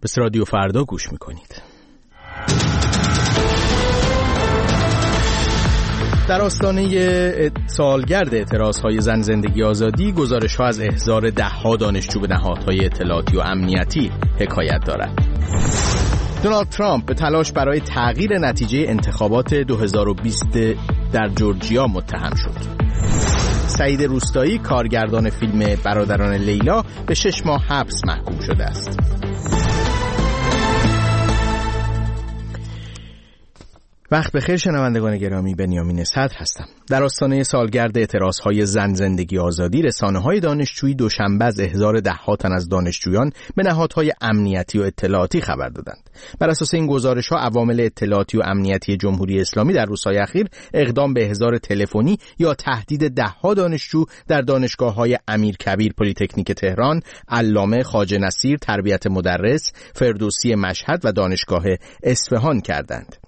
به رادیو فردا گوش میکنید. در آستانه سالگرد اعتراضهای زن زندگی آزادی، گزارش‌ها از احضار ده‌ها دانشجو به نهادهای اطلاعاتی و امنیتی حکایت دارد. دونالد ترامپ به تلاش برای تغییر نتیجه انتخابات 2020 در جورجیا متهم شد. سعید روستایی، کارگردان فیلم برادران لیلا، به 6 ماه حبس محکوم شده است. وقت بخیر شنوندگان گرامی، بنیامین صدر هستم. در آستانه سالگرد اعتراضهای زن زندگی آزادی، رسانه‌های دانشجویی دوشنبه از احضار ده‌ها تن از دانشجویان به نهادهای امنیتی و اطلاعاتی خبر دادند. بر اساس این گزارش‌ها، عوامل اطلاعاتی و امنیتی جمهوری اسلامی در روزهای اخیر اقدام به احضار تلفنی یا تهدید ده‌ها دانشجو در دانشگاه‌های امیرکبیر پلی‌تکنیک تهران، علامه خواجه نصیر تربیت مدرس، فردوسی مشهد و دانشگاه اصفهان کردند.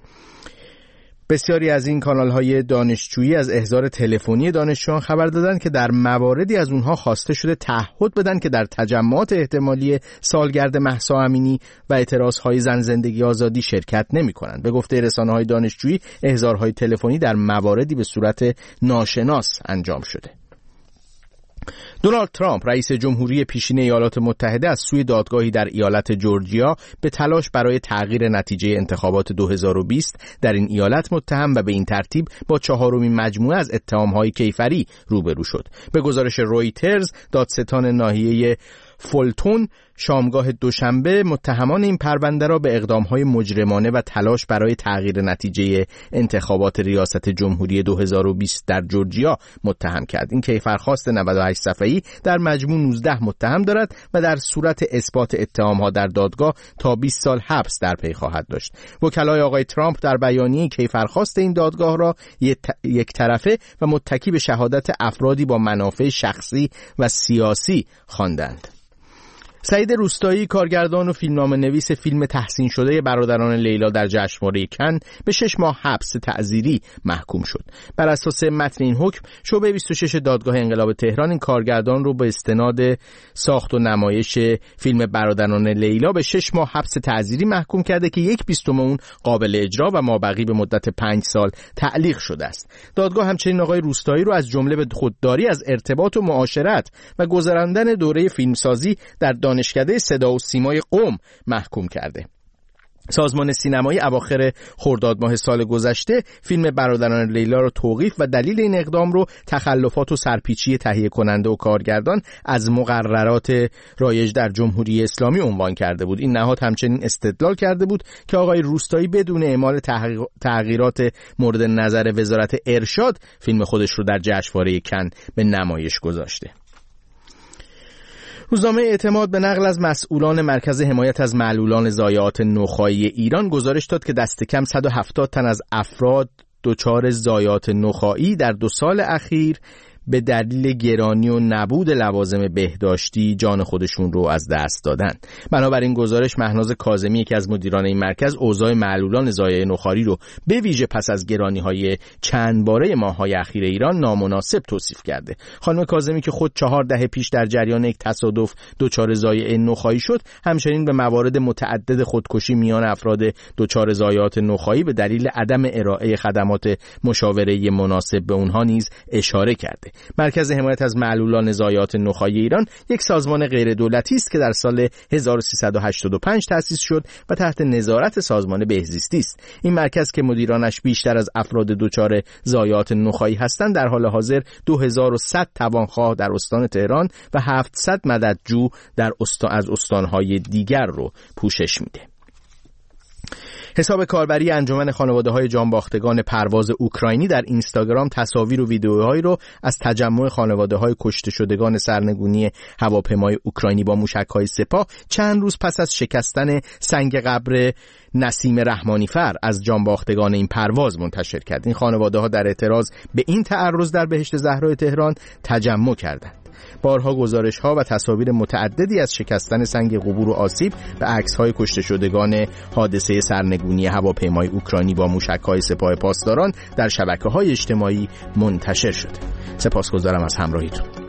بسیاری از این کانال‌های دانشجویی از احضار تلفنی دانشجویان خبر دادند که در مواردی از اونها خواسته شده تعهد بدن که در تجمعات احتمالی سالگرد مهسا امینی و اعتراضهای زن زندگی آزادی شرکت نمی‌کنند. به گفته رسانه‌های دانشجویی، احضارهای تلفنی در مواردی به صورت ناشناس انجام شده. دونالد ترامپ، رئیس جمهوری پیشین ایالات متحده، از سوی دادگاهی در ایالت جورجیا به تلاش برای تغییر نتیجه انتخابات 2020 در این ایالت متهم و به این ترتیب با 4مین مجموعه از اتهام‌های کیفری روبرو شد. به گزارش رویترز، دادستان ناحیه فولتون شامگاه دوشنبه متهمان این پرونده را به اقدام‌های مجرمانه و تلاش برای تغییر نتیجه انتخابات ریاست جمهوری 2020 در جورجیا متهم کرد. این کیفرخواست 98 صفحه‌ای در مجموع 19 متهم دارد و در صورت اثبات اتهام‌ها در دادگاه تا 20 سال حبس در پی خواهد داشت. وکلای آقای ترامپ در بیانیه کیفرخواست این دادگاه را یک طرفه و متکی به شهادت افرادی با منافع شخصی و سیاسی خواندند. سعید روستایی، کارگردان و فیلمنامه‌نویس فیلم تحسین شده برادران لیلا در جشنواره کن، به 6 ماه حبس تعزیری محکوم شد. بر اساس متن این حکم، شعبه 26 دادگاه انقلاب تهران این کارگردان رو به استناد ساخت و نمایش فیلم برادران لیلا به 6 ماه حبس تعزیری محکوم کرده که 1/20 اون قابل اجرا و مابقی به مدت 5 سال تعلیق شده است. دادگاه همچنین آقای روستایی رو از جمله به خودداری از ارتباط و معاشرت و گذراندن دوره فیلمسازی در دانشکده صدا و سیمای قم محکوم کرده. سازمان سینمایی اواخر خرداد ماه سال گذشته فیلم برادران لیلا را توقیف و دلیل این اقدام رو تخلفات و سرپیچی تهیه کننده و کارگردان از مقررات رایج در جمهوری اسلامی عنوان کرده بود. این نهاد همچنین استدلال کرده بود که آقای روستایی بدون اعمال تغییرات مورد نظر وزارت ارشاد فیلم خودش رو در جشنواره کن به نمایش گذاشته. روزنامه اعتماد به نقل از مسئولان مرکز حمایت از معلولان ضایعات نخاعی ایران گزارش داد که دست کم 170 تن از افراد دچار ضایعات نخاعی در 2 سال اخیر به دلیل گرانی و نبود لوازم بهداشتی جان خودشون رو از دست دادن. بنابراین گزارش، مهناز کاظمی، یکی از مدیران این مرکز، اوضاع معلولان ضایع نخاعی رو به ویژه پس از گرانی‌های چند باره ماه‌های اخیر ایران نامناسب توصیف کرده. خانم کاظمی که خود 4 دهه پیش در جریان یک تصادف دچار ضایع نخاعی شد، همچنین به موارد متعدد خودکشی میان افراد دچار ضایعات نخاعی به دلیل عدم ارائه خدمات مشاوره مناسب به اونها نیز اشاره کرده. مرکز حمایت از معلولان ضایعات نخاعی ایران یک سازمان غیر دولتی است که در سال 1385 تأسیس شد و تحت نظارت سازمان بهزیستی است. این مرکز که مدیرانش بیشتر از افراد دچار ضایعات نخاعی هستند، در حال حاضر 2100 توانخواه در استان تهران و 700 مددجو از استانهای دیگر رو پوشش میده. حساب کاربری انجمن خانواده‌های جانباختگان پرواز اوکراینی در اینستاگرام تصاویر و ویدیوهایی رو از تجمع خانواده‌های کشته شدگان سرنگونی هواپیمای اوکراینی با موشک‌های سپاه چند روز پس از شکستن سنگ قبر نسیم رحمانیفر از جانباختگان این پرواز منتشر کرد. این خانواده‌ها در اعتراض به این تعرض در بهشت زهرای تهران تجمع کردند. بارها گزارش‌ها و تصاویر متعددی از شکستن سنگ قبور و آسیب به عکس‌های کشته شدگان حادثه سرنگونی هواپیمای اوکراینی با موشک‌های سپاه پاسداران در شبکه‌های اجتماعی منتشر شده. سپاسگزارم از همراهیتون.